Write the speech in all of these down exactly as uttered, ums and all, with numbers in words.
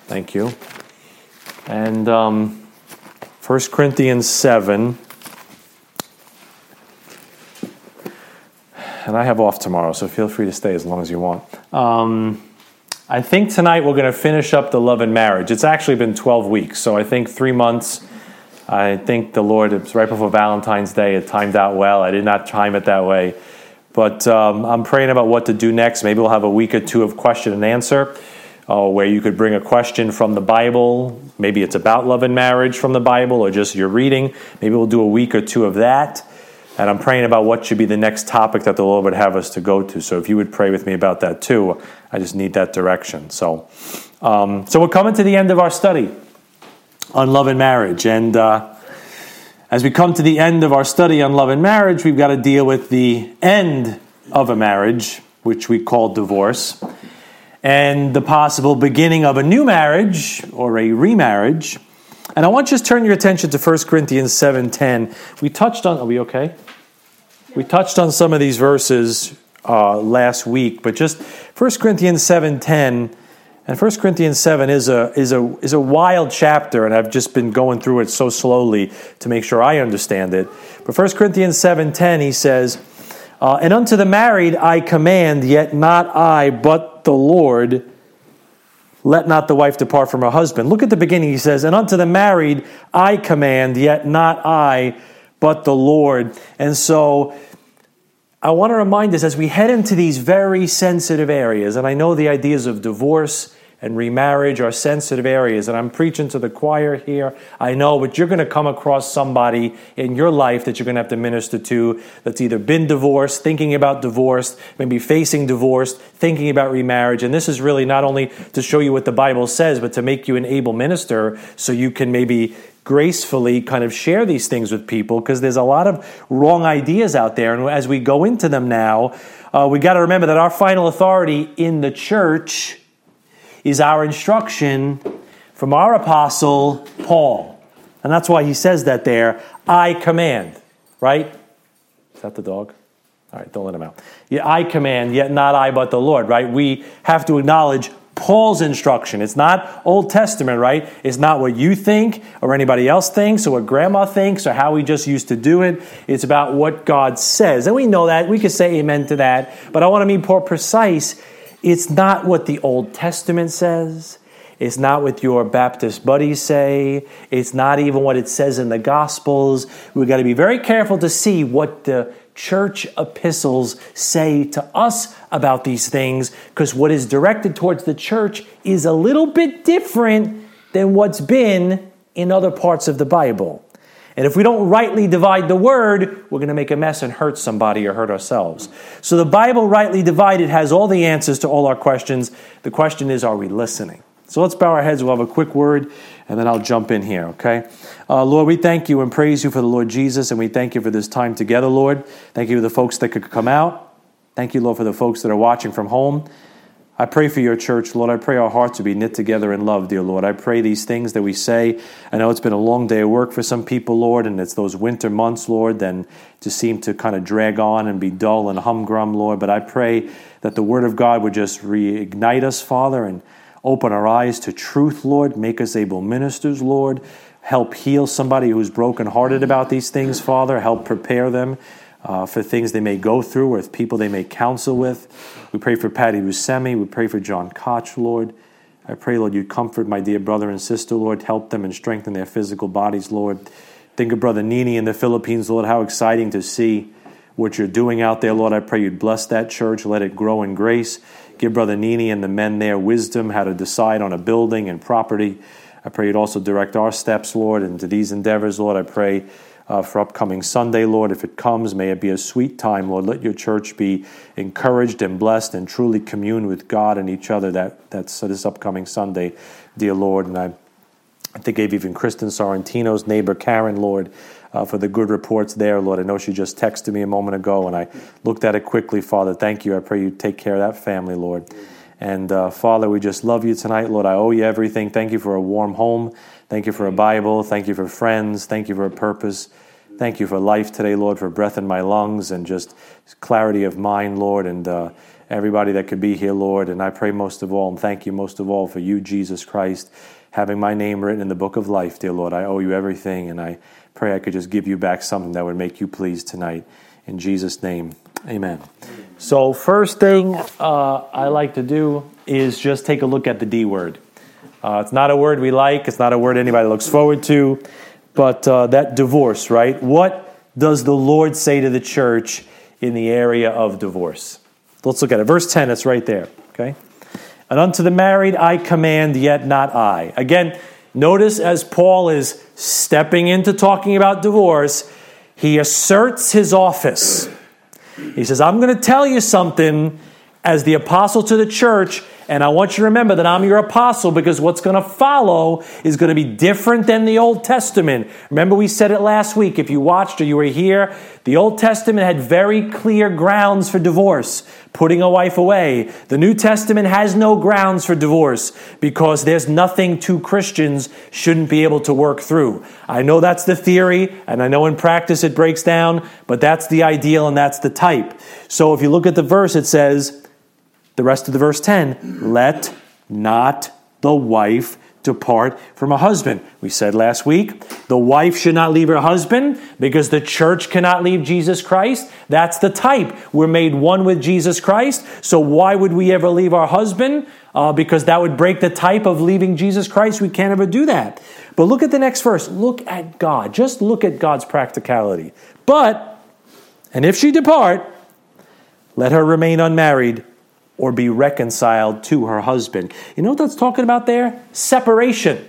Thank you. And um, First Corinthians seven. And I have off tomorrow, so feel free to stay as long as you want. Um, I think tonight we're going to finish up the love and marriage. It's actually been twelve weeks, so I think three months. I think the Lord, it was right before Valentine's Day. It timed out well. I did not time it that way. But um, I'm praying about what to do next. Maybe we'll have a week or two of question and answer, uh, where you could bring a question from the Bible. Maybe it's about love and marriage from the Bible, or just your reading. Maybe we'll do a week or two of that. And I'm praying about what should be the next topic that the Lord would have us to go to. So if you would pray with me about that too, I just need that direction. So, um, so we're coming to the end of our study on love and marriage. And uh, as we come to the end of our study on love and marriage, we've got to deal with the end of a marriage, which we call divorce, and the possible beginning of a new marriage or a remarriage. And I want you to turn your attention to First Corinthians seven ten. We touched on, are we okay? We touched on some of these verses uh, last week, but just First Corinthians seven ten, and First Corinthians seven is a is a is a wild chapter, and I've just been going through it so slowly to make sure I understand it. But First Corinthians seven ten, he says, uh, "And unto the married I command, yet not I, but the Lord. Let not the wife depart from her husband." Look at the beginning. He says, "And unto the married I command, yet not I, but the Lord." And so I want to remind us as we head into these very sensitive areas, and I know the ideas of divorce and remarriage are sensitive areas, and I'm preaching to the choir here, I know, but you're going to come across somebody in your life that you're going to have to minister to that's either been divorced, thinking about divorce, maybe facing divorce, thinking about remarriage. And this is really not only to show you what the Bible says, but to make you an able minister so you can maybe gracefully kind of share these things with people, because there's a lot of wrong ideas out there. And as we go into them now, uh, we got to remember that our final authority in the church is our instruction from our apostle, Paul. And that's why he says that there, I command, right? Is that the dog? All right, don't let him out. Yeah, I command, yet not I, but the Lord, right? We have to acknowledge Paul's instruction. It's not Old Testament, right? It's not what you think or anybody else thinks or what grandma thinks or how we just used to do it. It's about what God says. And we know that. We could say amen to that. But I want to be more precise. It's not what the Old Testament says. It's not what your Baptist buddies say. It's not even what it says in the Gospels. We've got to be very careful to see what the church epistles say to us about these things, because what is directed towards the church is a little bit different than what's been in other parts of the Bible. And if we don't rightly divide the word, we're going to make a mess and hurt somebody or hurt ourselves. So the Bible rightly divided has all the answers to all our questions. The question is, are we listening? So let's bow our heads. We'll have a quick word, and then I'll jump in here, okay? Uh, Lord, we thank you and praise you for the Lord Jesus, and we thank you for this time together, Lord. Thank you for the folks that could come out. Thank you, Lord, for the folks that are watching from home. I pray for your church, Lord. I pray our hearts will be knit together in love, dear Lord. I pray these things that we say. I know it's been a long day of work for some people, Lord, and it's those winter months, Lord, then just seem to kind of drag on and be dull and humdrum, Lord. But I pray that the Word of God would just reignite us, Father, and open our eyes to truth, Lord. Make us able ministers, Lord. Help heal somebody who's brokenhearted about these things, Father. Help prepare them Uh, for things they may go through or people they may counsel with. We pray for Patty Buscemi. We pray for John Koch, Lord. I pray, Lord, you comfort my dear brother and sister, Lord. Help them and strengthen their physical bodies, Lord. Think of Brother Nini in the Philippines, Lord. How exciting to see what you're doing out there, Lord. I pray you'd bless that church. Let it grow in grace. Give Brother Nini and the men there wisdom how to decide on a building and property. I pray you'd also direct our steps, Lord, into these endeavors, Lord. I pray Uh, for upcoming Sunday, Lord. If it comes, may it be a sweet time, Lord. Let your church be encouraged and blessed and truly commune with God and each other that that's uh, this upcoming Sunday, dear Lord. And I, I think of even Kristen Sorrentino's neighbor, Karen, Lord, uh, for the good reports there, Lord. I know she just texted me a moment ago, and I looked at it quickly, Father. Thank you. I pray you take care of that family, Lord. And uh, Father, we just love you tonight, Lord. I owe you everything. Thank you for a warm home. Thank you for a Bible. Thank you for friends. Thank you for a purpose. Thank you for life today, Lord, for breath in my lungs and just clarity of mind, Lord, and uh, everybody that could be here, Lord. And I pray most of all, and thank you most of all for you, Jesus Christ, having my name written in the book of life, dear Lord. I owe you everything, and I pray I could just give you back something that would make you pleased tonight. In Jesus' name, amen. So first thing uh, I like to do is just take a look at the D word. Uh, it's not a word we like. It's not a word anybody looks forward to. But uh, that divorce, right? What does the Lord say to the church in the area of divorce? Let's look at it. Verse ten, it's right there. Okay. And unto the married I command, yet not I. Again, notice as Paul is stepping into talking about divorce, he asserts his office. He says, I'm going to tell you something as the apostle to the church, and I want you to remember that I'm your apostle, because what's going to follow is going to be different than the Old Testament. Remember, we said it last week. If you watched or you were here, the Old Testament had very clear grounds for divorce, putting a wife away. The New Testament has no grounds for divorce because there's nothing two Christians shouldn't be able to work through. I know that's the theory, and I know in practice it breaks down, but that's the ideal and that's the type. So if you look at the verse, it says, the rest of the verse ten, let not the wife depart from her husband. We said last week, the wife should not leave her husband because the church cannot leave Jesus Christ. That's the type. We're made one with Jesus Christ. So why would we ever leave our husband? Uh, because that would break the type of leaving Jesus Christ. We can't ever do that. But look at the next verse. Look at God. Just look at God's practicality. But, and if she depart, let her remain unmarried, or be reconciled to her husband. You know what that's talking about there? Separation.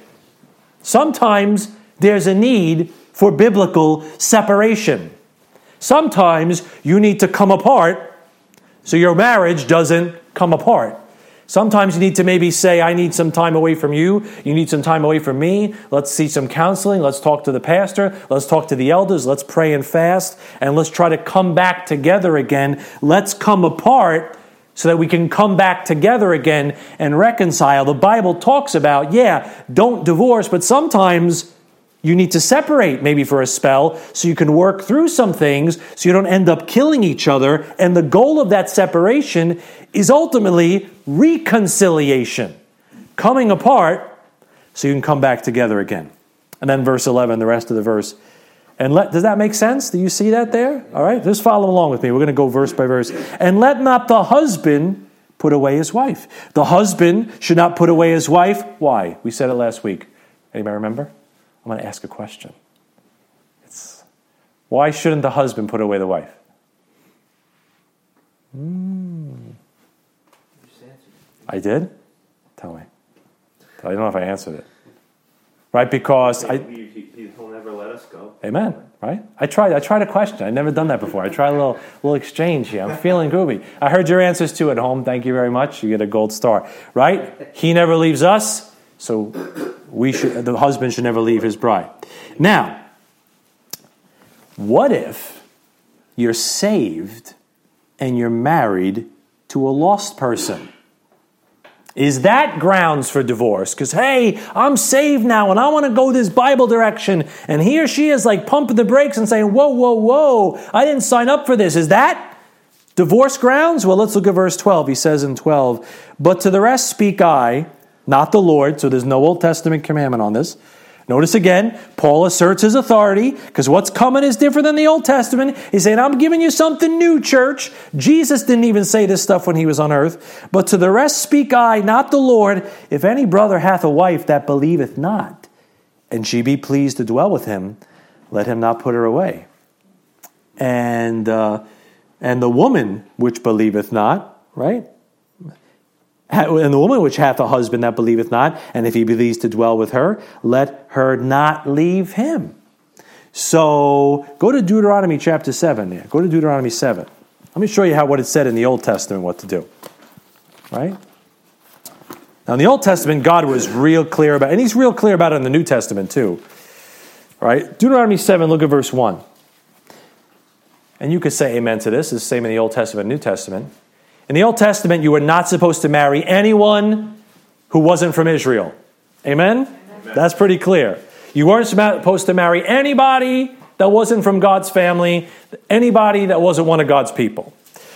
Sometimes there's a need for biblical separation. Sometimes you need to come apart so your marriage doesn't come apart. Sometimes you need to maybe say, I need some time away from you. You need some time away from me. Let's see some counseling. Let's talk to the pastor. Let's talk to the elders. Let's pray and fast. And let's try to come back together again. Let's come apart so that we can come back together again and reconcile. The Bible talks about, yeah, don't divorce, but sometimes you need to separate maybe for a spell so you can work through some things so you don't end up killing each other. And the goal of that separation is ultimately reconciliation, coming apart so you can come back together again. And then verse eleven, the rest of the verse. And let, does that make sense? Do you see that there? All right, just follow along with me. We're going to go verse by verse. And let not the husband put away his wife. The husband should not put away his wife. Why? We said it last week. Anybody remember? I'm going to ask a question. It's, why shouldn't the husband put away the wife? Mm. I did? Tell me. I don't know if I answered it. Right, because I... He'll never let us go. Amen. Right? I tried. I tried a question. I've never done that before. I tried a little little exchange here. I'm feeling groovy. I heard your answers too at home. Thank you very much. You get a gold star. Right? He never leaves us, so we should. The husband should never leave his bride. Now, what if you're saved and you're married to a lost person? Is that grounds for divorce? Because, hey, I'm saved now and I want to go this Bible direction. And he or she is like pumping the brakes and saying, whoa, whoa, whoa, I didn't sign up for this. Is that divorce grounds? Well, let's look at verse twelve. He says in twelve, but to the rest speak I, not the Lord. So there's no Old Testament commandment on this. Notice again, Paul asserts his authority because what's coming is different than the Old Testament. He's saying, I'm giving you something new, church. Jesus didn't even say this stuff when he was on earth. But to the rest speak I, not the Lord. If any brother hath a wife that believeth not, and she be pleased to dwell with him, let him not put her away. And, uh, and the woman which believeth not, right? And the woman which hath a husband that believeth not, and if he believes to dwell with her, let her not leave him. So go to Deuteronomy chapter seven. Yeah, go to Deuteronomy seven. Let me show you how what it said in the Old Testament what to do. Right? Now in the Old Testament, God was real clear about, and he's real clear about it in the New Testament too. Right? Deuteronomy seven, look at verse one. And you could say amen to this. It's the same in the Old Testament and New Testament. In the Old Testament, you were not supposed to marry anyone who wasn't from Israel. Amen? Amen? That's pretty clear. You weren't supposed to marry anybody that wasn't from God's family, anybody that wasn't one of God's people.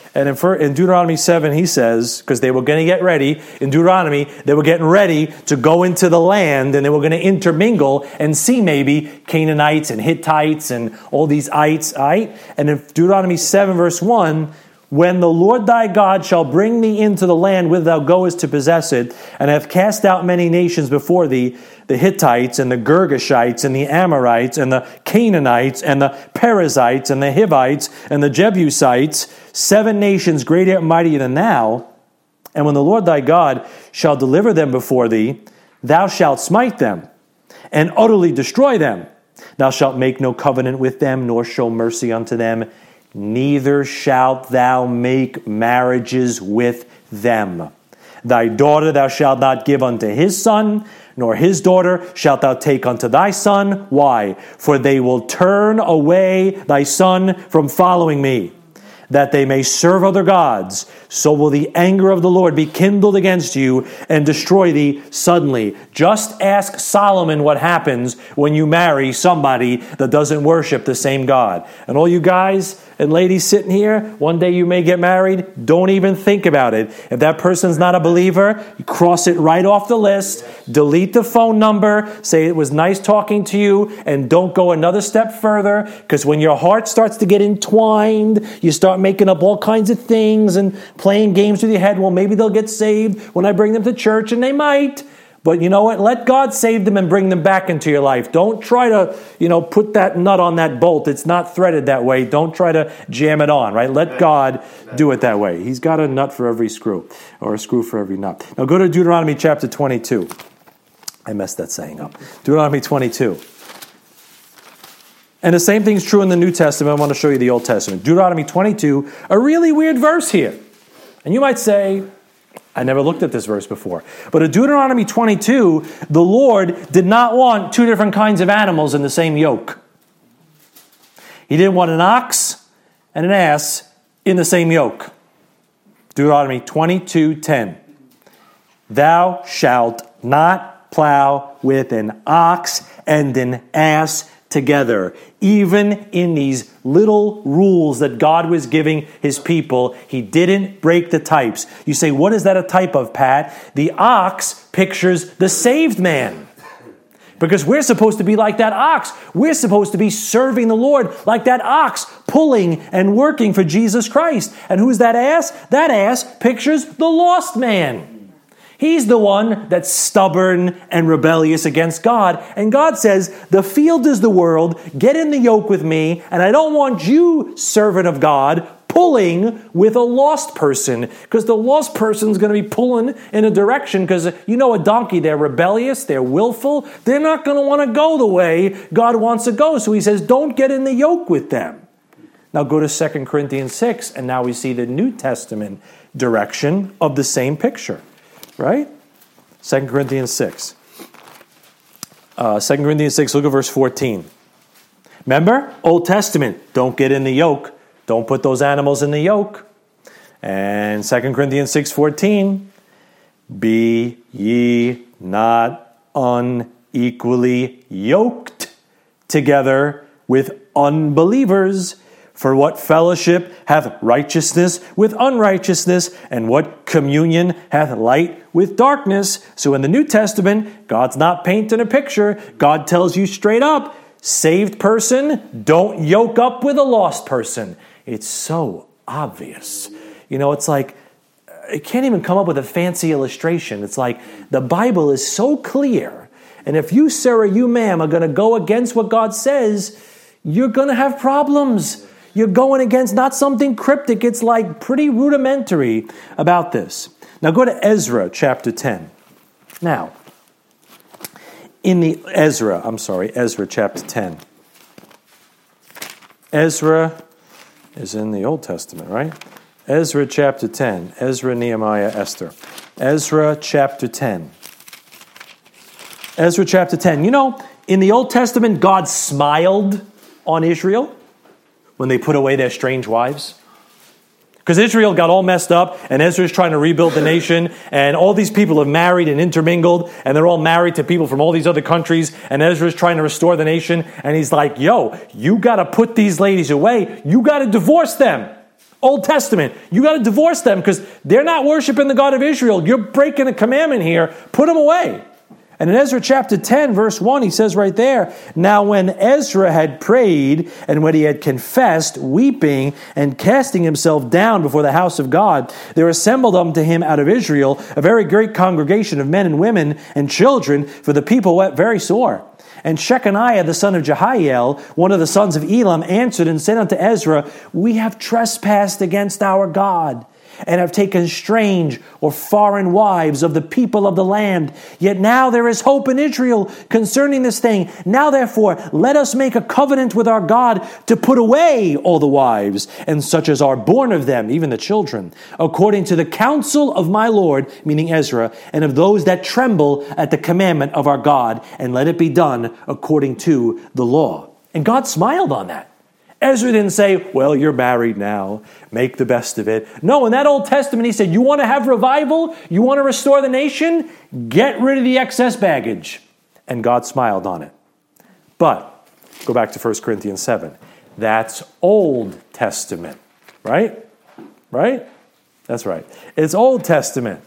And in, in Deuteronomy seven, he says, because they were going to get ready, in Deuteronomy, they were getting ready to go into the land, and they were going to intermingle and see maybe Canaanites and Hittites and all these ites, right? And in Deuteronomy seven, verse one, when the Lord thy God shall bring thee into the land whither thou goest to possess it, and hath cast out many nations before thee, the Hittites and the Girgashites and the Amorites and the Canaanites and the Perizzites and the Hivites and the Jebusites, seven nations greater and mightier than thou, and when the Lord thy God shall deliver them before thee, thou shalt smite them and utterly destroy them. Thou shalt make no covenant with them, nor show mercy unto them, neither shalt thou make marriages with them. Thy daughter thou shalt not give unto his son, nor his daughter shalt thou take unto thy son. Why? For they will turn away thy son from following me, that they may serve other gods. So will the anger of the Lord be kindled against you and destroy thee suddenly. Just ask Solomon what happens when you marry somebody that doesn't worship the same God. And all you guys and ladies sitting here, one day you may get married. Don't even think about it. If that person's not a believer, you cross it right off the list. Delete the phone number. Say it was nice talking to you, and don't go another step further, because when your heart starts to get entwined, you start making up all kinds of things and playing games with your head. Well, maybe they'll get saved when I bring them to church, and they might. But you know what? Let God save them and bring them back into your life. Don't try to, you know, put that nut on that bolt. It's not threaded that way. Don't try to jam it on, right? Let God do it that way. He's got a nut for every screw, or a screw for every nut. Now go to Deuteronomy chapter twenty-two. I messed that saying up. Deuteronomy twenty-two. And the same thing's true in the New Testament. I want to show you the Old Testament. Deuteronomy twenty-two, a really weird verse here. And you might say, I never looked at this verse before. But in Deuteronomy twenty-two, the Lord did not want two different kinds of animals in the same yoke. He didn't want an ox and an ass in the same yoke. Deuteronomy twenty-two ten. Thou shalt not plow with an ox and an ass together. Even in these little rules that God was giving his people, he didn't break the types. You say, what is that a type of, Pat? The ox pictures the saved man. Because we're supposed to be like that ox. We're supposed to be serving the Lord like that ox, pulling and working for Jesus Christ. And who's that ass? That ass pictures the lost man. He's the one that's stubborn and rebellious against God. And God says, the field is the world. Get in the yoke with me. And I don't want you, servant of God, pulling with a lost person. Because the lost person's going to be pulling in a direction. Because you know a donkey, they're rebellious, they're willful. They're not going to want to go the way God wants to go. So he says, don't get in the yoke with them. Now go to Second Corinthians six. And now we see the New Testament direction of the same picture. Right? Second Corinthians six. Uh, Second Corinthians six, look at verse fourteen. Remember? Old Testament. Don't get in the yoke. Don't put those animals in the yoke. And Second Corinthians six fourteen. Be ye not unequally yoked together with unbelievers. For what fellowship hath righteousness with unrighteousness, and what communion hath light with darkness? So in the New Testament, God's not painting a picture. God tells you straight up, saved person, don't yoke up with a lost person. It's so obvious. You know, it's like, it can't even come up with a fancy illustration. It's like, the Bible is so clear. And if you, sir, or you, ma'am, are going to go against what God says, you're going to have problems. You're going against not something cryptic. It's like pretty rudimentary about this. Now go to Ezra chapter ten. Now, in the Ezra, I'm sorry, Ezra chapter ten. Ezra is in the Old Testament, right? Ezra chapter ten. Ezra, Nehemiah, Esther. Ezra chapter ten. Ezra chapter ten. You know, in the Old Testament, God smiled on Israel when they put away their strange wives. Because Israel got all messed up, and Ezra's trying to rebuild the nation, and all these people have married and intermingled, and they're all married to people from all these other countries, and Ezra's trying to restore the nation, and he's like, yo, you got to put these ladies away. You got to divorce them. Old Testament. You got to divorce them because they're not worshiping the God of Israel. You're breaking a commandment here. Put them away. And in Ezra chapter ten, verse one, he says right there, now when Ezra had prayed and when he had confessed, weeping and casting himself down before the house of God, there assembled unto him out of Israel a very great congregation of men and women and children, for the people wept very sore. And Shechaniah, the son of Jehiel, one of the sons of Elam, answered and said unto Ezra, we have trespassed against our God, and have taken strange or foreign wives of the people of the land. Yet now there is hope in Israel concerning this thing. Now therefore, let us make a covenant with our God to put away all the wives, and such as are born of them, even the children, according to the counsel of my Lord, meaning Ezra, and of those that tremble at the commandment of our God, and let it be done according to the law. And God smiled on that. Ezra didn't say, well, you're married now. Make the best of it. No, in that Old Testament, he said, you want to have revival? You want to restore the nation? Get rid of the excess baggage. And God smiled on it. But, go back to First Corinthians seven. That's Old Testament. Right? Right? That's right. It's Old Testament.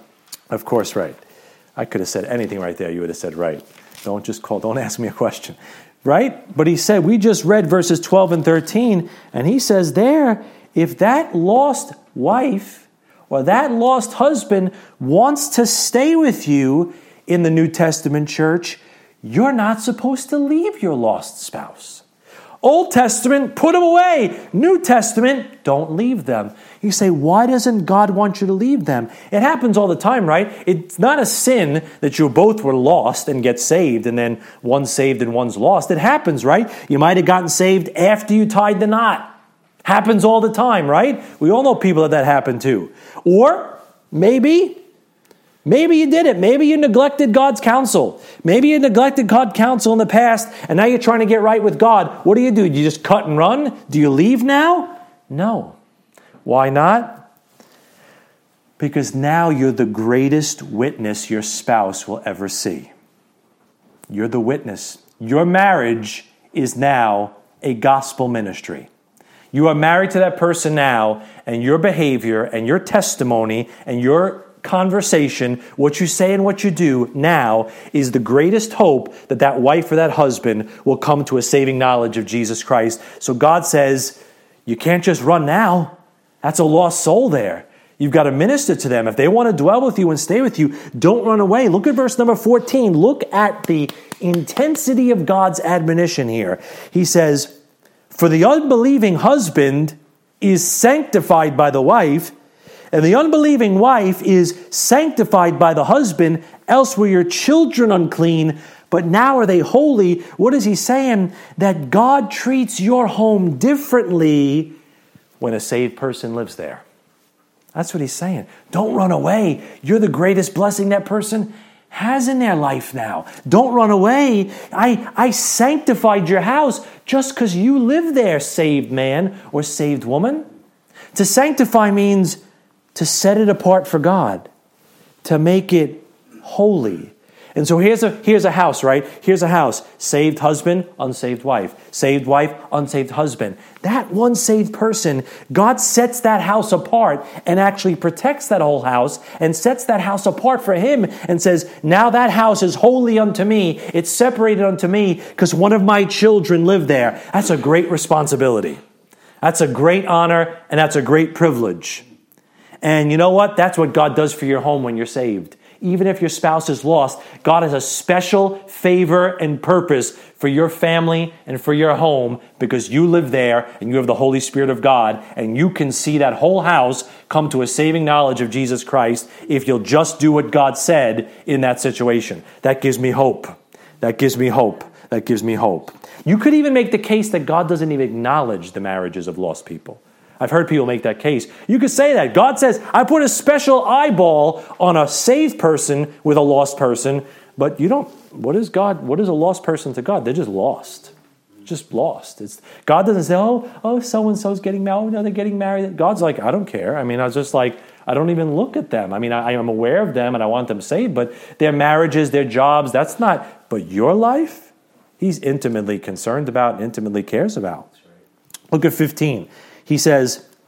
Of course, right. I could have said anything right there. You would have said right. Don't just call, don't ask me a question. Right? But he said, we just read verses twelve and thirteen, and he says there, if that lost wife or that lost husband wants to stay with you in the New Testament church, you're not supposed to leave your lost spouse. Old Testament, put them away. New Testament, don't leave them. You say, why doesn't God want you to leave them? It happens all the time, right? It's not a sin that you both were lost and get saved, and then one's saved and one's lost. It happens, right? You might have gotten saved after you tied the knot. Happens all the time, right? We all know people that that happened to. Or maybe... Maybe you did it. Maybe you neglected God's counsel. Maybe you neglected God's counsel in the past, and now you're trying to get right with God. What do you do? Do you just cut and run? Do you leave now? No. Why not? Because now you're the greatest witness your spouse will ever see. You're the witness. Your marriage is now a gospel ministry. You are married to that person now, and your behavior and your testimony and your conversation, what you say and what you do now is the greatest hope that that wife or that husband will come to a saving knowledge of Jesus Christ. So God says, you can't just run now. That's a lost soul there. You've got to minister to them. If they want to dwell with you and stay with you, don't run away. Look at verse number fourteen. Look at the intensity of God's admonition here. He says, for the unbelieving husband is sanctified by the wife, and the unbelieving wife is sanctified by the husband, else were your children unclean, but now are they holy. What is he saying? That God treats your home differently when a saved person lives there. That's what he's saying. Don't run away. You're the greatest blessing that person has in their life now. Don't run away. I, I sanctified your house just because you live there, saved man or saved woman. To sanctify means to set it apart for God, to make it holy. And so here's a here's a house, right? Here's a house. Saved husband, unsaved wife. Saved wife, unsaved husband. That one saved person, God sets that house apart and actually protects that whole house and sets that house apart for him and says, now that house is holy unto me. It's separated unto me because one of my children live there. That's a great responsibility. That's a great honor, and that's a great privilege. And you know what? That's what God does for your home when you're saved. Even if your spouse is lost, God has a special favor and purpose for your family and for your home because you live there and you have the Holy Spirit of God, and you can see that whole house come to a saving knowledge of Jesus Christ if you'll just do what God said in that situation. That gives me hope. That gives me hope. That gives me hope. You could even make the case that God doesn't even acknowledge the marriages of lost people. I've heard people make that case. You could say that. God says, I put a special eyeball on a saved person with a lost person, but you don't, what is God, what is a lost person to God? They're just lost. Just lost. It's, God doesn't say, oh, oh, so-and-so's getting married. No, they're getting married. God's like, I don't care. I mean, I was just like, I don't even look at them. I mean, I, I am aware of them and I want them saved, but their marriages, their jobs, that's not, but your life, he's intimately concerned about and intimately cares about. Look at fifteen. He says,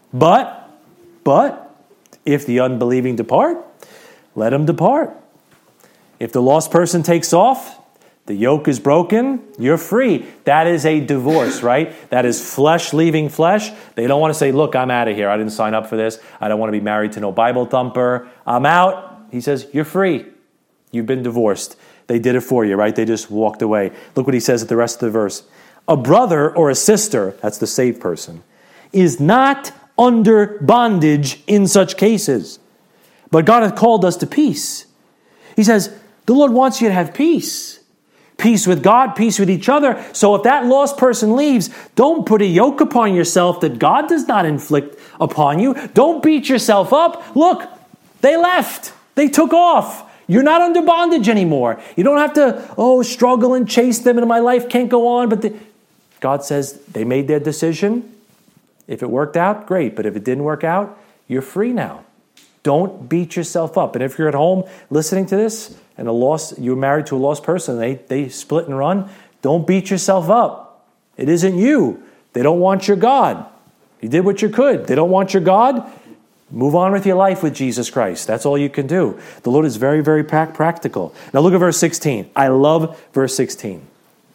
But, but, if the unbelieving depart, let him depart. If the lost person takes off, the yoke is broken, you're free. That is a divorce, right? That is flesh leaving flesh. They don't want to say, look, I'm out of here. I didn't sign up for this. I don't want to be married to no Bible thumper. I'm out. He says, you're free. You've been divorced. They did it for you, right? They just walked away. Look what he says at the rest of the verse. A brother or a sister, that's the saved person, is not under bondage in such cases. But God hath called us to peace. He says, the Lord wants you to have peace. Peace with God, peace with each other. So if that lost person leaves, don't put a yoke upon yourself that God does not inflict upon you. Don't beat yourself up. Look, they left. They took off. You're not under bondage anymore. You don't have to, oh, struggle and chase them and my life can't go on. But the, God says they made their decision. If it worked out, great. But if it didn't work out, you're free now. Don't beat yourself up. And if you're at home listening to this and a lost, you're married to a lost person, they, they split and run, don't beat yourself up. It isn't you. They don't want your God. You did what you could. They don't want your God. Move on with your life with Jesus Christ. That's all you can do. The Lord is very, very practical. Now look at verse sixteen. I love verse sixteen.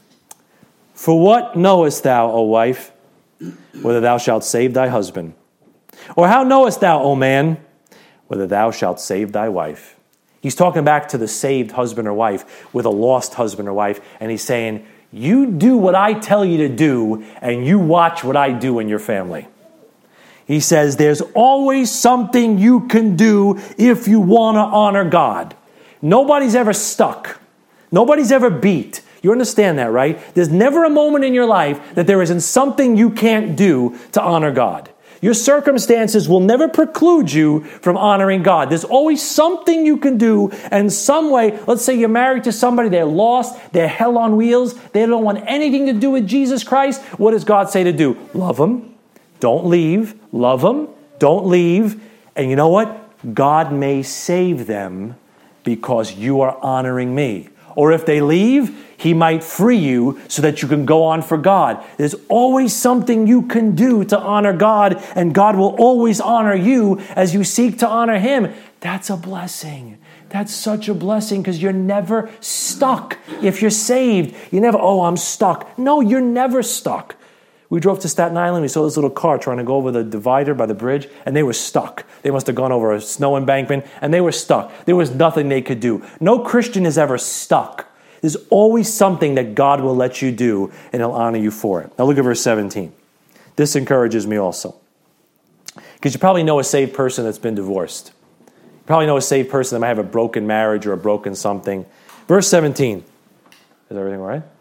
For what knowest thou, O wife, whether thou shalt save thy husband? Or how knowest thou, O man, whether thou shalt save thy wife? He's talking back to the saved husband or wife with a lost husband or wife, and he's saying, you do what I tell you to do, and you watch what I do in your family. He says there's always something you can do if you want to honor God. Nobody's ever stuck. Nobody's ever beat. You understand that, right? There's never a moment in your life that there isn't something you can't do to honor God. Your circumstances will never preclude you from honoring God. There's always something you can do in some way. Let's say you're married to somebody, they're lost, they're hell on wheels, they don't want anything to do with Jesus Christ. What does God say to do? Love them. Don't leave. Love them. Don't leave. And you know what? God may save them because you are honoring me. Or if they leave, he might free you so that you can go on for God. There's always something you can do to honor God, and God will always honor you as you seek to honor him. That's a blessing. That's such a blessing because you're never stuck. If you're saved, you never, oh, I'm stuck. No, you're never stuck. We drove to Staten Island. We saw this little car trying to go over the divider by the bridge, and they were stuck. They must have gone over a snow embankment, and they were stuck. There was nothing they could do. No Christian is ever stuck. There's always something that God will let you do, and he'll honor you for it. Now look at verse seventeen. This encourages me also. Because you probably know a saved person that's been divorced. You probably know a saved person that might have a broken marriage or a broken something. Verse seventeen. Is everything all right?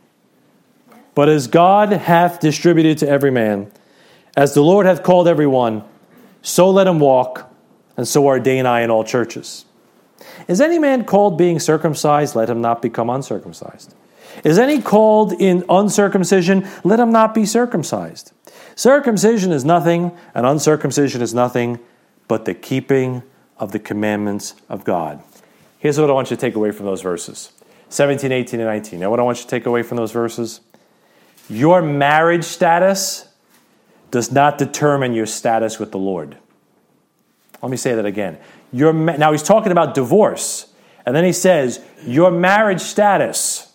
But as God hath distributed to every man, as the Lord hath called every one, so let him walk, and so ordain I in all churches. Is any man called being circumcised? Let him not become uncircumcised. Is any called in uncircumcision? Let him not be circumcised. Circumcision is nothing, and uncircumcision is nothing, but the keeping of the commandments of God. Here's what I want you to take away from those verses. seventeen, eighteen, and nineteen. Now what I want you to take away from those verses. Your marriage status does not determine your status with the Lord. Let me say that again. Your ma- now he's talking about divorce. And then he says, your marriage status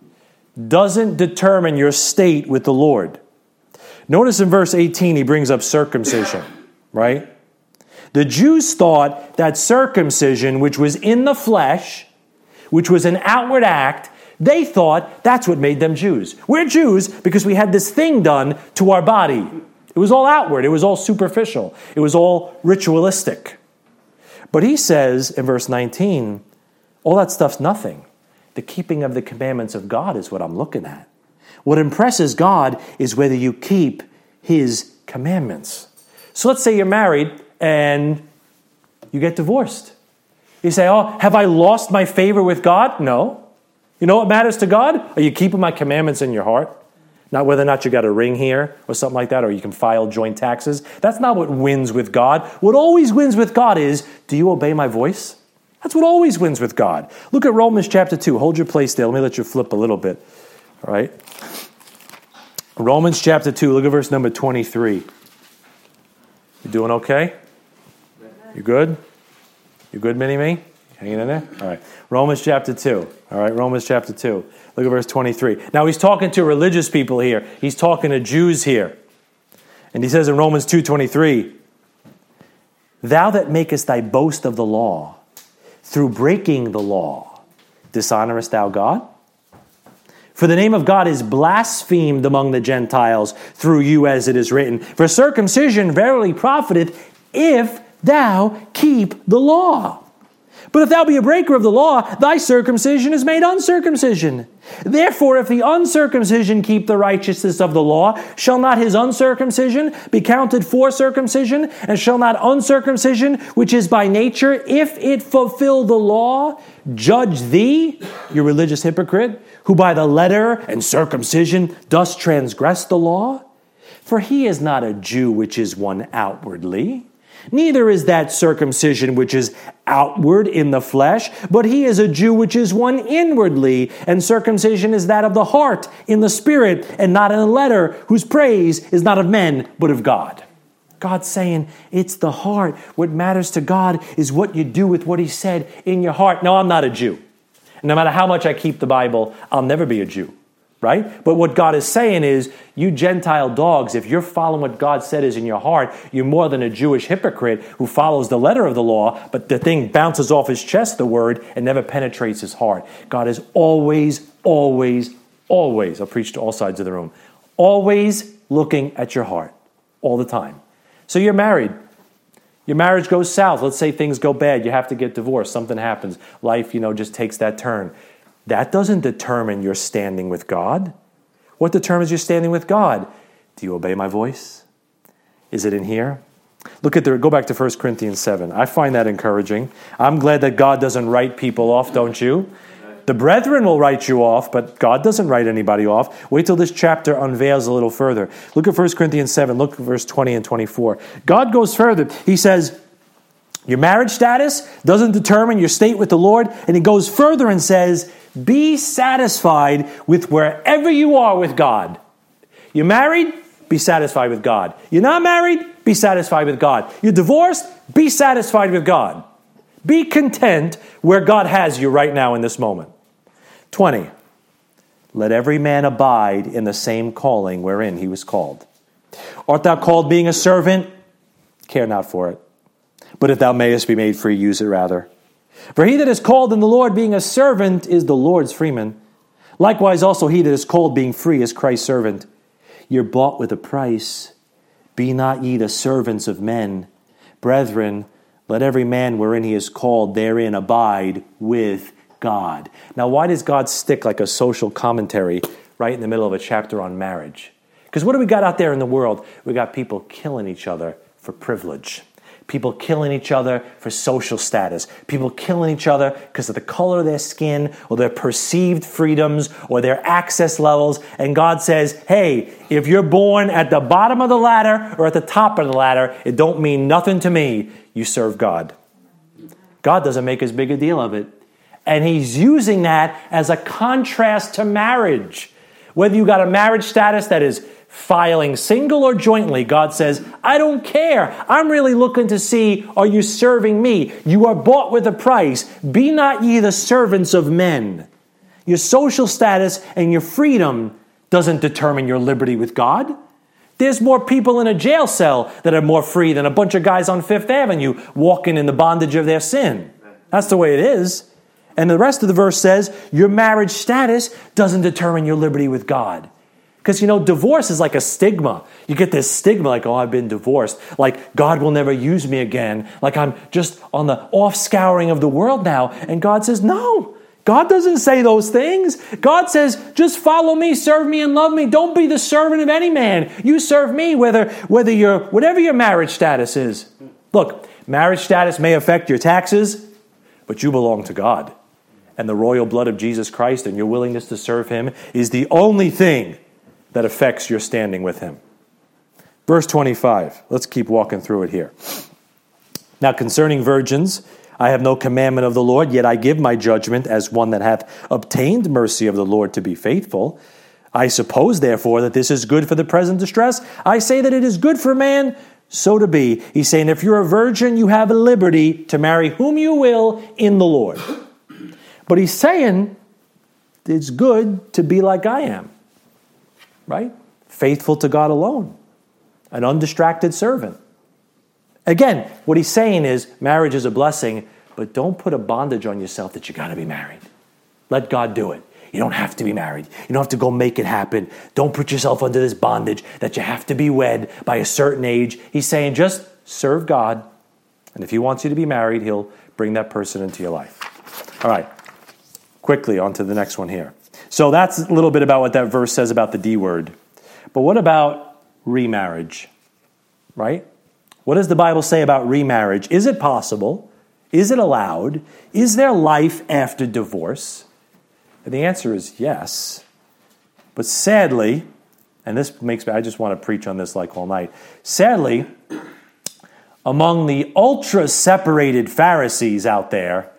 doesn't determine your state with the Lord. Notice in verse eighteen, he brings up circumcision, right? The Jews thought that circumcision, which was in the flesh, which was an outward act, they thought that's what made them Jews. We're Jews because we had this thing done to our body. It was all outward. It was all superficial. It was all ritualistic. But he says in verse nineteen, all that stuff's nothing. The keeping of the commandments of God is what I'm looking at. What impresses God is whether you keep his commandments. So let's say you're married and you get divorced. You say, oh, have I lost my favor with God? No. You know what matters to God? Are you keeping my commandments in your heart? Not whether or not you got a ring here or something like that, or you can file joint taxes. That's not what wins with God. What always wins with God is, do you obey my voice? That's what always wins with God. Look at Romans chapter two. Hold your place there. Let me let you flip a little bit. All right. Romans chapter two. Look at verse number twenty-three. You doing okay? You good? You good, Mini-Me? Hanging in there? All right. Romans chapter two. All right, Romans chapter two. Look at verse twenty-three. Now he's talking to religious people here. He's talking to Jews here. And he says in Romans two twenty-three, thou that makest thy boast of the law, through breaking the law, dishonorest thou God? For the name of God is blasphemed among the Gentiles through you, as it is written, for circumcision verily profiteth, if thou keep the law. But if thou be a breaker of the law, thy circumcision is made uncircumcision. Therefore, if the uncircumcision keep the righteousness of the law, shall not his uncircumcision be counted for circumcision? And shall not uncircumcision, which is by nature, if it fulfill the law, judge thee, you religious hypocrite, who by the letter and circumcision dost transgress the law? For he is not a Jew which is one outwardly, neither is that circumcision which is outward in the flesh, but he is a Jew which is one inwardly, and circumcision is that of the heart, in the spirit, and not in the letter, whose praise is not of men, but of God. God's saying it's the heart. What matters to God is what you do with what he said in your heart. No, I'm not a Jew. No matter how much I keep the Bible, I'll never be a Jew. Right? But what God is saying is, you Gentile dogs, if you're following what God said is in your heart, you're more than a Jewish hypocrite who follows the letter of the law, but the thing bounces off his chest, the word, and never penetrates his heart. God is always, always, always, I'll preach to all sides of the room, always looking at your heart, all the time. So you're married. Your marriage goes south. Let's say things go bad. You have to get divorced. Something happens. Life, you know, just takes that turn. That doesn't determine your standing with God. What determines your standing with God? Do you obey my voice? Is it in here? Look at the, go back to First Corinthians seven. I find that encouraging. I'm glad that God doesn't write people off, don't you? The brethren will write you off, but God doesn't write anybody off. Wait till this chapter unveils a little further. Look at First Corinthians seven. Look at verse twenty and twenty-four. God goes further. He says, your marriage status doesn't determine your state with the Lord. And he goes further and says, be satisfied with wherever you are with God. You're married? Be satisfied with God. You're not married? Be satisfied with God. You're divorced? Be satisfied with God. Be content where God has you right now in this moment. twenty. Let every man abide in the same calling wherein he was called. Art thou called being a servant? Care not for it. But if thou mayest be made free, use it rather. For he that is called in the Lord being a servant is the Lord's freeman. Likewise also he that is called being free is Christ's servant. You're bought with a price. Be not ye the servants of men. Brethren, let every man wherein he is called therein abide with God. Now why does God stick like a social commentary right in the middle of a chapter on marriage? Because what do we got out there in the world? We got people killing each other for privilege. People killing each other for social status. People killing each other because of the color of their skin or their perceived freedoms or their access levels. And God says, hey, if you're born at the bottom of the ladder or at the top of the ladder, it don't mean nothing to me. You serve God. God doesn't make as big a deal of it. And he's using that as a contrast to marriage. Whether you got a marriage status that is filing single or jointly, God says, I don't care. I'm really looking to see, are you serving me? You are bought with a price. Be not ye the servants of men. Your social status and your freedom doesn't determine your liberty with God. There's more people in a jail cell that are more free than a bunch of guys on Fifth Avenue walking in the bondage of their sin. That's the way it is. And the rest of the verse says, your marriage status doesn't determine your liberty with God. Because, you know, divorce is like a stigma. You get this stigma like, oh, I've been divorced. Like, God will never use me again. Like, I'm just on the off-scouring of the world now. And God says, no. God doesn't say those things. God says, just follow me, serve me, and love me. Don't be the servant of any man. You serve me, whether, whether you're, whatever your marriage status is. Look, marriage status may affect your taxes, but you belong to God. And the royal blood of Jesus Christ and your willingness to serve him is the only thing that affects your standing with him. Verse twenty-five. Let's keep walking through it here. Now concerning virgins, I have no commandment of the Lord, yet I give my judgment as one that hath obtained mercy of the Lord to be faithful. I suppose, therefore, that this is good for the present distress. I say that it is good for man so to be. He's saying, if you're a virgin, you have a liberty to marry whom you will in the Lord. But he's saying, it's good to be like I am, right? Faithful to God alone, an undistracted servant. Again, what he's saying is, marriage is a blessing, but don't put a bondage on yourself that you got to be married. Let God do it. You don't have to be married. You don't have to go make it happen. Don't put yourself under this bondage that you have to be wed by a certain age. He's saying just serve God. And if he wants you to be married, he'll bring that person into your life. All right. Quickly on to the next one here. So that's a little bit about what that verse says about the D word. But what about remarriage? Right? What does the Bible say about remarriage? Is it possible? Is it allowed? Is there life after divorce? And the answer is yes. But sadly, and this makes me, I just want to preach on this like all night. Sadly, among the ultra-separated Pharisees out there,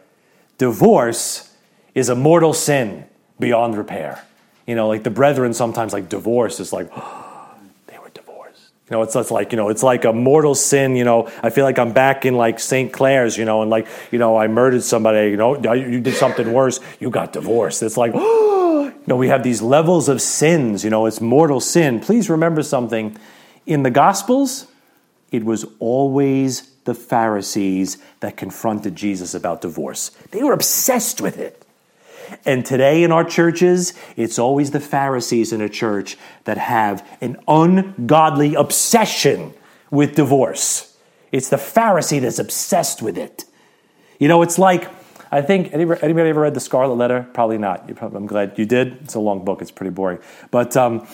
divorce is a mortal sin beyond repair. You know, like the brethren sometimes like divorce is like, oh, they were divorced. You know, it's, it's like, you know, it's like a mortal sin, you know. I feel like I'm back in like Saint Clair's, you know, and like, you know, I murdered somebody, you know, you did something worse, you got divorced. It's like, oh, you know, we have these levels of sins, you know, it's mortal sin. Please remember something. In the Gospels, it was always the Pharisees that confronted Jesus about divorce. They were obsessed with it. And today in our churches, it's always the Pharisees in a church that have an ungodly obsession with divorce. It's the Pharisee that's obsessed with it. You know, it's like, I think, anybody, anybody ever read The Scarlet Letter? Probably not. You probably, I'm glad you did. It's a long book. It's pretty boring. But um,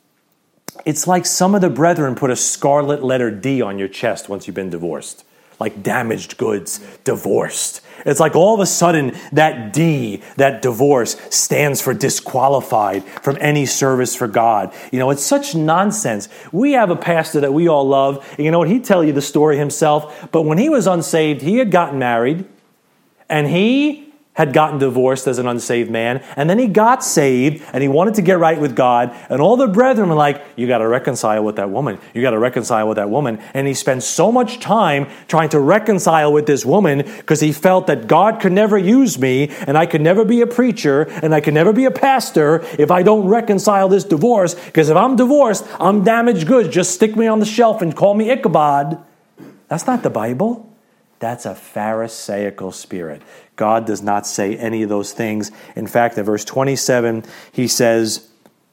it's like some of the brethren put a scarlet letter D on your chest once you've been divorced. Like damaged goods, divorced. It's like all of a sudden that D, that divorce, stands for disqualified from any service for God. You know, it's such nonsense. We have a pastor that we all love. And you know what? He'd tell you the story himself. But when he was unsaved, he had gotten married. And he had gotten divorced as an unsaved man, and then he got saved, and he wanted to get right with God, and all the brethren were like, you got to reconcile with that woman, you got to reconcile with that woman, and he spent so much time trying to reconcile with this woman, because he felt that God could never use me, and I could never be a preacher, and I could never be a pastor if I don't reconcile this divorce, because if I'm divorced, I'm damaged goods, just stick me on the shelf and call me Ichabod. That's not the Bible. That's a Pharisaical spirit. God does not say any of those things. In fact, in verse twenty-seven, he says,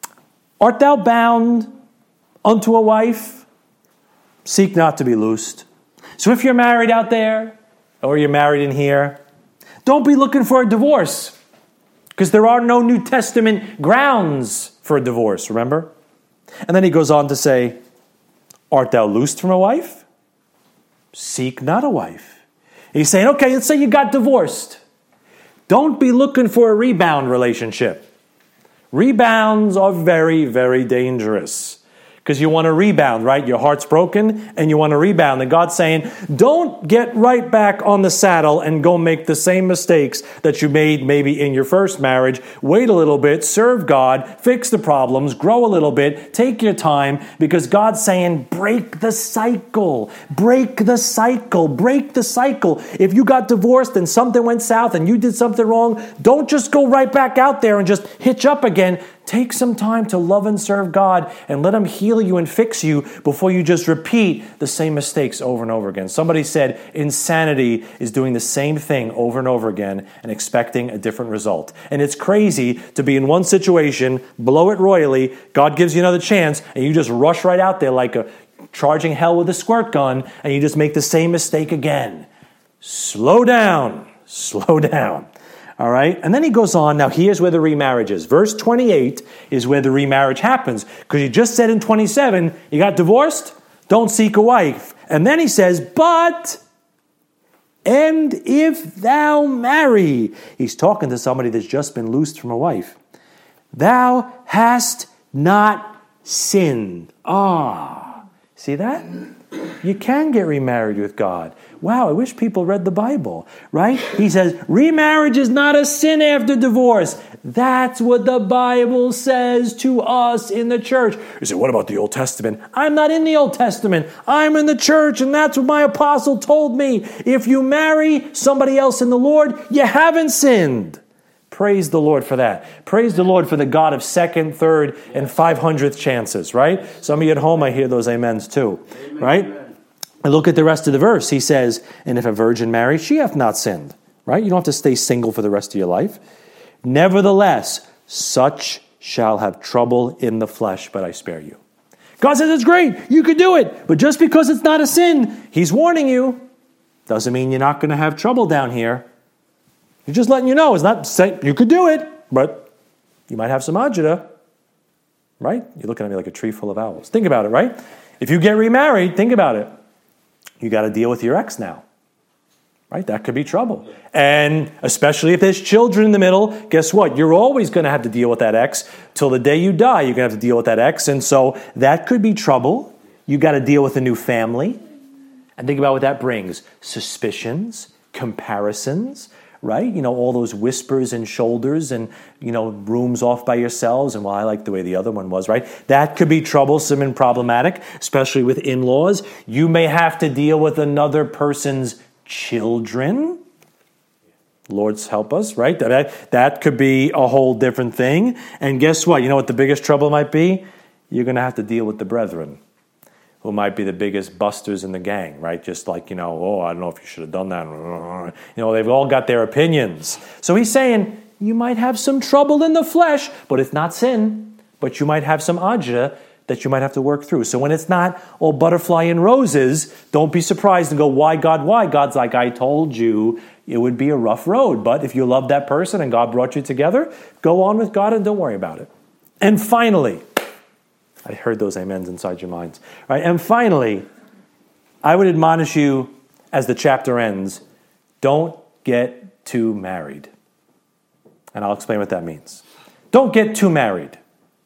art thou bound unto a wife? Seek not to be loosed. So if you're married out there, or you're married in here, don't be looking for a divorce, because there are no New Testament grounds for a divorce, remember? And then he goes on to say, art thou loosed from a wife? Seek not a wife. He's saying, okay, let's say you got divorced. Don't be looking for a rebound relationship. Rebounds are very, very dangerous. Because you want to rebound, right? Your heart's broken and you want to rebound. And God's saying, don't get right back on the saddle and go make the same mistakes that you made maybe in your first marriage. Wait a little bit, serve God, fix the problems, grow a little bit, take your time, because God's saying, break the cycle, break the cycle, break the cycle. If you got divorced and something went south and you did something wrong, don't just go right back out there and just hitch up again. Take some time to love and serve God and let him heal you and fix you before you just repeat the same mistakes over and over again. Somebody said insanity is doing the same thing over and over again and expecting a different result. And it's crazy to be in one situation, blow it royally, God gives you another chance, and you just rush right out there like a charging hell with a squirt gun, and you just make the same mistake again. Slow down, slow down. All right, and then he goes on. Now, here's where the remarriage is. Verse twenty-eight is where the remarriage happens. Because he just said in twenty-seven, you got divorced? Don't seek a wife. And then he says, but, and if thou marry. He's talking to somebody that's just been loosed from a wife. Thou hast not sinned. Ah, see that? You can get remarried with God. Wow, I wish people read the Bible, right? He says, remarriage is not a sin after divorce. That's what the Bible says to us in the church. You say, what about the Old Testament? I'm not in the Old Testament. I'm in the church, and that's what my apostle told me. If you marry somebody else in the Lord, you haven't sinned. Praise the Lord for that. Praise the Lord for the God of second, third, and five hundredth chances, right? Some of you at home, I hear those amens too, Amen. right? Amen. And look at the rest of the verse. He says, and if a virgin marry, she hath not sinned, right? You don't have to stay single for the rest of your life. Nevertheless, such shall have trouble in the flesh, but I spare you. God says it's great. You could do it. But just because it's not a sin, he's warning you. Doesn't mean you're not going to have trouble down here. He's just letting you know. It's not saying you could do it, but you might have some agita. Right? You're looking at me like a tree full of owls. Think about it, right? If you get remarried, think about it. You got to deal with your ex now. Right? That could be trouble. And especially if there's children in the middle, guess what? You're always going to have to deal with that ex. Till the day you die, you're going to have to deal with that ex. And so that could be trouble. You got to deal with a new family. And think about what that brings. Suspicions, comparisons, right? You know, all those whispers and shoulders and, you know, rooms off by yourselves. And, well, I like the way the other one was, right? That could be troublesome and problematic, especially with in-laws. You may have to deal with another person's children. Lord's help us, right? That, that could be a whole different thing. And guess what? You know what the biggest trouble might be? You're going to have to deal with the brethren, who might be the biggest busters in the gang, right? Just like, you know, oh, I don't know if you should have done that. You know, they've all got their opinions. So he's saying, you might have some trouble in the flesh, but it's not sin. But you might have some agita that you might have to work through. So when it's not all butterfly and roses, don't be surprised and go, why, God, why? God's like, I told you it would be a rough road. But if you love that person and God brought you together, go on with God and don't worry about it. And finally, I heard those amens inside your minds. Right? And finally, I would admonish you as the chapter ends, don't get too married. And I'll explain what that means. Don't get too married.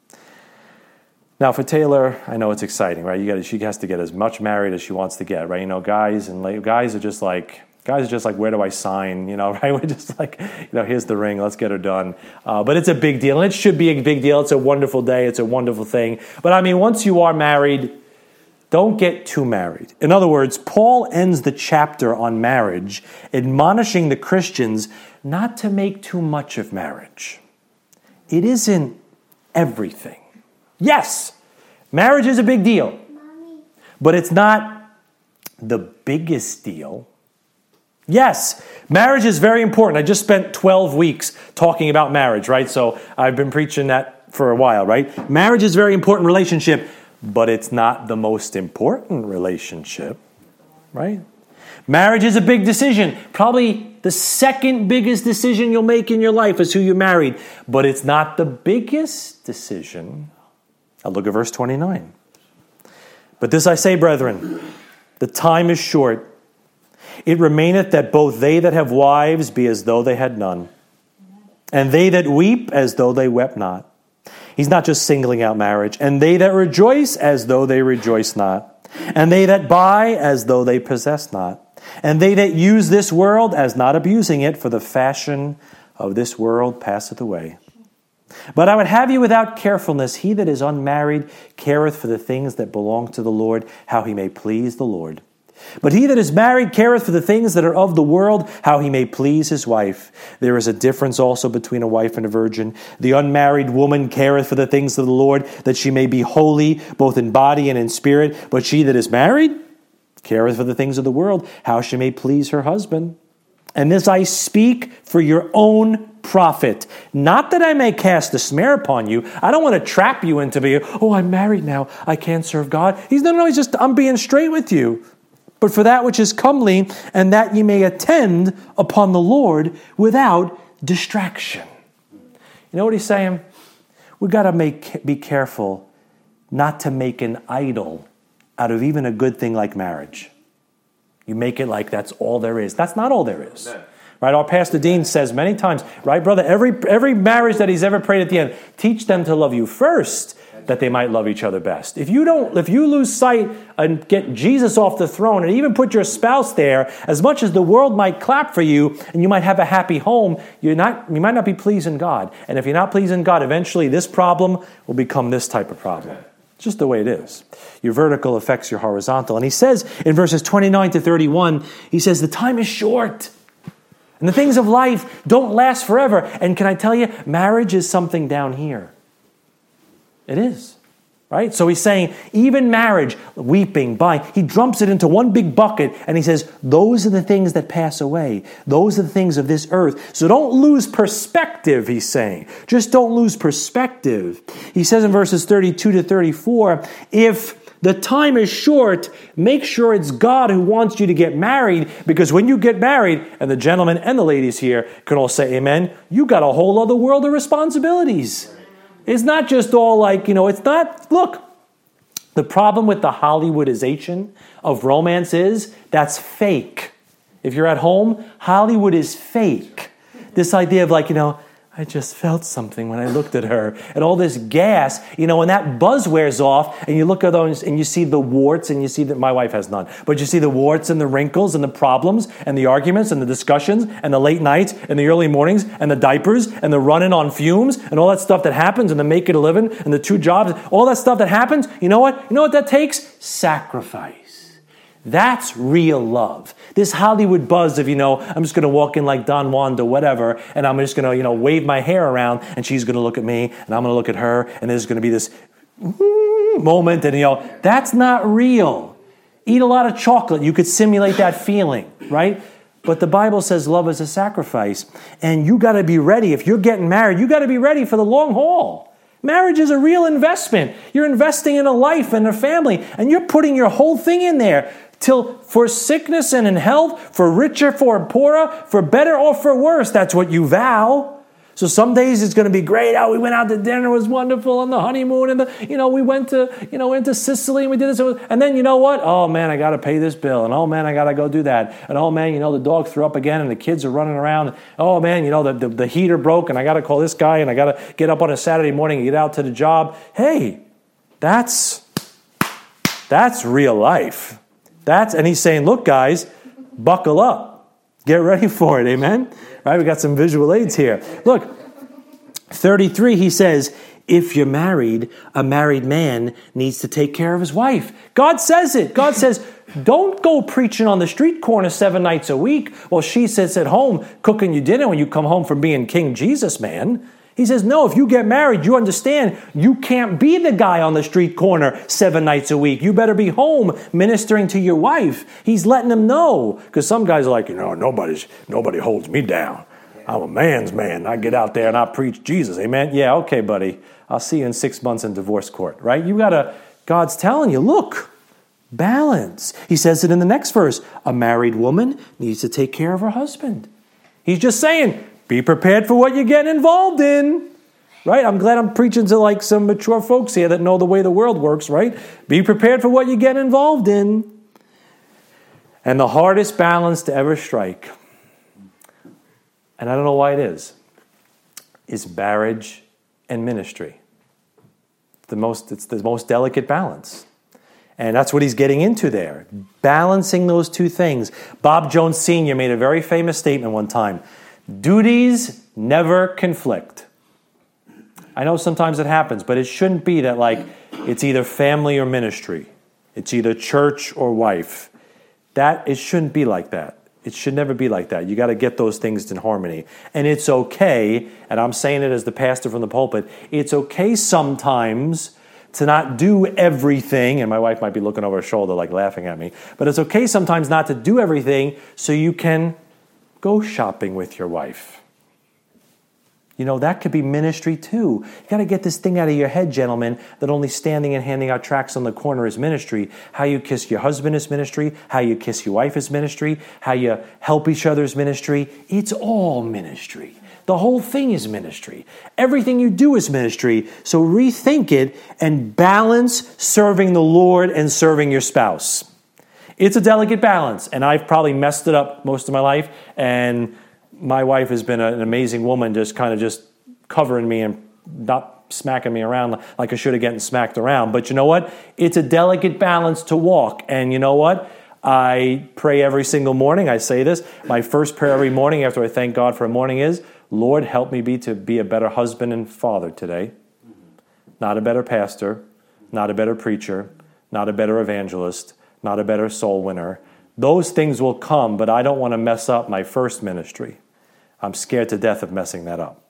Now, for Taylor, I know it's exciting, right? You got she has to get as much married as she wants to get, right? You know, guys and guys are just like guys are just like, where do I sign? You know, right? We're just like, you know, here's the ring, let's get her done. Uh, but it's a big deal, and it should be a big deal. It's a wonderful day, it's a wonderful thing. But I mean, once you are married, don't get too married. In other words, Paul ends the chapter on marriage, admonishing the Christians not to make too much of marriage. It isn't everything. Yes, marriage is a big deal, but it's not the biggest deal. Yes, marriage is very important. I just spent twelve weeks talking about marriage, right? So I've been preaching that for a while, right? Marriage is a very important relationship, but it's not the most important relationship, right? Marriage is a big decision. Probably the second biggest decision you'll make in your life is who you married, but it's not the biggest decision. Now look at verse twenty-nine. But this I say, brethren, the time is short. It remaineth that both they that have wives be as though they had none, and they that weep as though they wept not. He's not just singling out marriage. And they that rejoice as though they rejoice not, and they that buy as though they possess not, and they that use this world as not abusing it, for the fashion of this world passeth away. But I would have you without carefulness. He that is unmarried careth for the things that belong to the Lord, how he may please the Lord. But he that is married careth for the things that are of the world, how he may please his wife. There is a difference also between a wife and a virgin. The unmarried woman careth for the things of the Lord, that she may be holy, both in body and in spirit. But she that is married careth for the things of the world, how she may please her husband. And this I speak for your own profit, not that I may cast a snare upon you. I don't want to trap you into being, oh, I'm married now, I can't serve God. He's no, no, he's just, I'm being straight with you. But for that which is comely, and that ye may attend upon the Lord without distraction. You know what he's saying? We've got to make be careful not to make an idol out of even a good thing like marriage. You make it like that's all there is. That's not all there is. Amen. Right? Our Pastor Dean says many times, right, brother, every every marriage that he's ever prayed at the end, teach them to love you first. That's that they might love each other best. If you don't, if you lose sight and get Jesus off the throne and even put your spouse there, as much as the world might clap for you and you might have a happy home, you're not, you might not be pleasing God. And if you're not pleasing God, eventually this problem will become this type of problem. It's just the way it is. Your vertical affects your horizontal. And he says in verses twenty-nine to thirty-one, he says, the time is short. And the things of life don't last forever. And can I tell you, marriage is something down here. It is. Right? So he's saying, even marriage, weeping, buying, he dumps it into one big bucket and he says, those are the things that pass away. Those are the things of this earth. So don't lose perspective, he's saying. Just don't lose perspective. He says in verses thirty-two to thirty-four, if the time is short, make sure it's God who wants you to get married, because when you get married, and the gentlemen and the ladies here can all say amen, you got a whole other world of responsibilities. It's not just all like, you know, it's not, look, the problem with the Hollywoodization of romance is that's fake. If you're at home, Hollywood is fake. This idea of like, you know, I just felt something when I looked at her. And all this gas, you know, when that buzz wears off and you look at those and you see the warts and you see that my wife has none. But you see the warts and the wrinkles and the problems and the arguments and the discussions and the late nights and the early mornings and the diapers and the running on fumes and all that stuff that happens and the making a living and the two jobs, all that stuff that happens. You know what? You know what that takes? Sacrifice. That's real love. This Hollywood buzz of, you know, I'm just going to walk in like Don Juan or whatever, and I'm just going to, you know, wave my hair around, and she's going to look at me, and I'm going to look at her, and there's going to be this moment, and, you know, that's not real. Eat a lot of chocolate. You could simulate that feeling, right? But the Bible says love is a sacrifice, and you got to be ready. If you're getting married, you got to be ready for the long haul. Marriage is a real investment. You're investing in a life and a family, and you're putting your whole thing in there. Till for sickness and in health, for richer, for poorer, for better or for worse, that's what you vow. So some days it's going to be great. Oh, we went out to dinner, it was wonderful on the honeymoon, and the, you know, we went to, you know, went to Sicily and we did this. And then you know what? Oh man, I got to pay this bill, and oh man, I got to go do that. And oh man, you know, the dog threw up again, and the kids are running around. Oh man, you know, the, the, the heater broke, and I got to call this guy, and I got to get up on a Saturday morning and get out to the job. Hey, that's that's real life. That's, and he's saying, look, guys, buckle up. Get ready for it, amen? Right? We got some visual aids here. Look, thirty-three, he says, if you're married, a married man needs to take care of his wife. God says it. God says, don't go preaching on the street corner seven nights a week while she sits at home cooking you dinner when you come home from being King Jesus, man. He says, no, if you get married, you understand you can't be the guy on the street corner seven nights a week. You better be home ministering to your wife. He's letting them know. Because some guys are like, you know, nobody's, nobody holds me down. I'm a man's man. I get out there and I preach Jesus. Amen? Yeah, okay, buddy. I'll see you in six months in divorce court, right? You gotta, God's telling you, look, balance. He says it in the next verse. A married woman needs to take care of her husband. He's just saying, be prepared for what you're getting involved in, right? I'm glad I'm preaching to like some mature folks here that know the way the world works, right? Be prepared for what you get involved in. And the hardest balance to ever strike, and I don't know why it is, is marriage and ministry. The most, it's the most delicate balance. And that's what he's getting into there, balancing those two things. Bob Jones Senior made a very famous statement one time. Duties never conflict. I know sometimes it happens, but it shouldn't be that like it's either family or ministry. It's either church or wife. That it shouldn't be like that. It should never be like that. You got to get those things in harmony. And it's okay, and I'm saying it as the pastor from the pulpit, it's okay sometimes to not do everything, and my wife might be looking over her shoulder like laughing at me, but it's okay sometimes not to do everything so you can go shopping with your wife. You know, that could be ministry too. You got to get this thing out of your head, gentlemen, that only standing and handing out tracts on the corner is ministry. How you kiss your husband is ministry. How you kiss your wife is ministry. How you help each other is ministry. It's all ministry. The whole thing is ministry. Everything you do is ministry. So rethink it and balance serving the Lord and serving your spouse. It's a delicate balance, and I've probably messed it up most of my life, and my wife has been an amazing woman, just kind of just covering me and not smacking me around like I should have gotten smacked around. But you know what? It's a delicate balance to walk. And you know what? I pray every single morning. I say this. My first prayer every morning after I thank God for a morning is, Lord, help me be to be a better husband and father today. Not a better pastor, not a better preacher, not a better evangelist, not a better soul winner. Those things will come, but I don't want to mess up my first ministry. I'm scared to death of messing that up.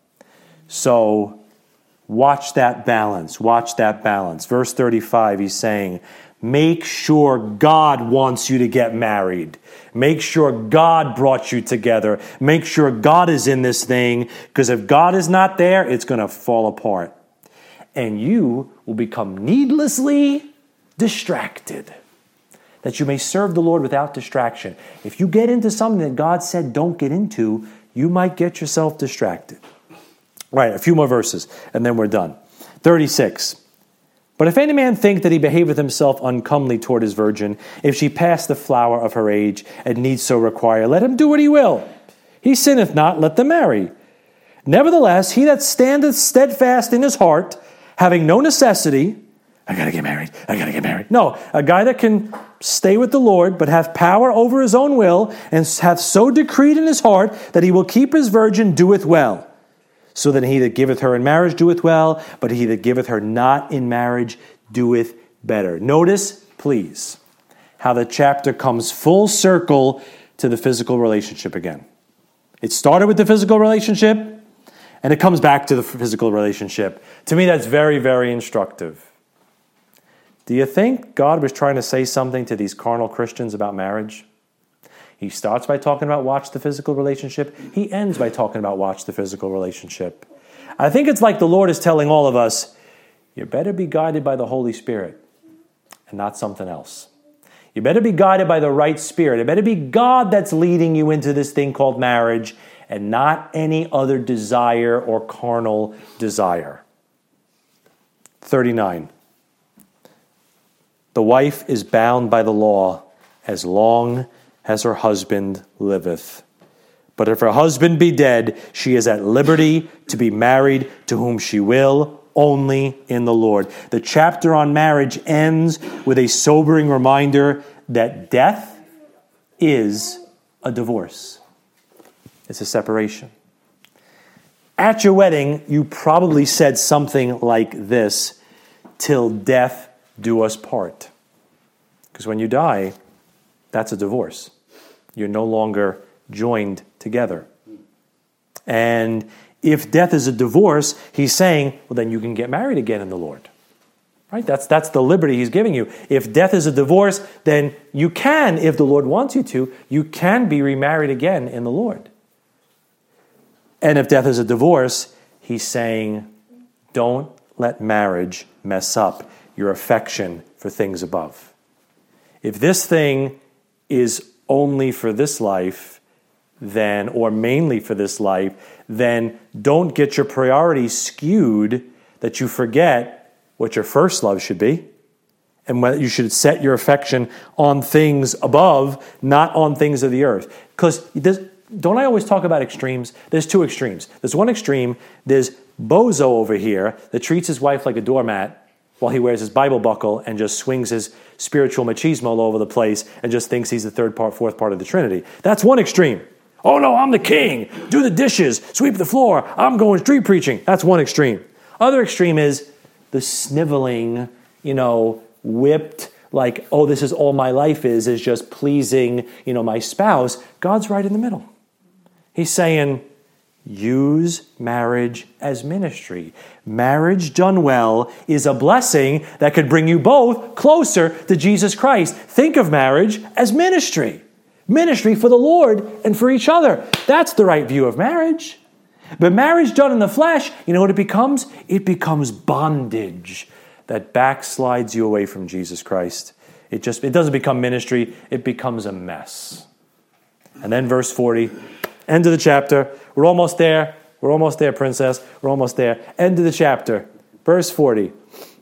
So watch that balance. Watch that balance. Verse thirty-five, he's saying, make sure God wants you to get married. Make sure God brought you together. Make sure God is in this thing, because if God is not there, it's going to fall apart. And you will become needlessly distracted, that you may serve the Lord without distraction. If you get into something that God said don't get into, you might get yourself distracted. All right, a few more verses, and then we're done. thirty-six. But if any man think that he behaveth himself uncomely toward his virgin, if she pass the flower of her age, and need so require, let him do what he will. He sinneth not, let them marry. Nevertheless, he that standeth steadfast in his heart, having no necessity, I gotta get married, I gotta get married. No, a guy that can stay with the Lord, but have power over his own will, and hath so decreed in his heart that he will keep his virgin, doeth well. So then he that giveth her in marriage doeth well, but he that giveth her not in marriage doeth better. Notice, please, how the chapter comes full circle to the physical relationship again. It started with the physical relationship, and it comes back to the physical relationship. To me, that's very, very instructive. Do you think God was trying to say something to these carnal Christians about marriage? He starts by talking about watch the physical relationship. He ends by talking about watch the physical relationship. I think it's like the Lord is telling all of us, you better be guided by the Holy Spirit and not something else. You better be guided by the right spirit. It better be God that's leading you into this thing called marriage and not any other desire or carnal desire. thirty-nine. The wife is bound by the law as long as her husband liveth. But if her husband be dead, she is at liberty to be married to whom she will, only in the Lord. The chapter on marriage ends with a sobering reminder that death is a divorce. It's a separation. At your wedding, you probably said something like this, till death do us part. Because when you die, that's a divorce. You're no longer joined together. And if death is a divorce, he's saying, well, then you can get married again in the Lord. Right? That's, that's the liberty he's giving you. If death is a divorce, then you can, if the Lord wants you to, you can be remarried again in the Lord. And if death is a divorce, he's saying, don't let marriage mess up your affection for things above. If this thing is only for this life, then, or mainly for this life, then don't get your priorities skewed that you forget what your first love should be, and whether you should set your affection on things above, not on things of the earth. Because don't I always talk about extremes? There's two extremes. There's one extreme, there's bozo over here that treats his wife like a doormat while he wears his Bible buckle and just swings his spiritual machismo all over the place and just thinks he's the third part, fourth part of the Trinity. That's one extreme. Oh no, I'm the king. Do the dishes, sweep the floor. I'm going street preaching. That's one extreme. Other extreme is the sniveling, you know, whipped, like, oh, this is all my life is, is just pleasing, you know, my spouse. God's right in the middle. He's saying, use marriage as ministry. Marriage done well is a blessing that could bring you both closer to Jesus Christ. Think of marriage as ministry. Ministry for the Lord and for each other. That's the right view of marriage. But marriage done in the flesh, you know what it becomes? It becomes bondage that backslides you away from Jesus Christ. It just, it doesn't become ministry, it becomes a mess. And then verse forty, end of the chapter. We're almost there. We're almost there, princess. We're almost there. End of the chapter. Verse forty.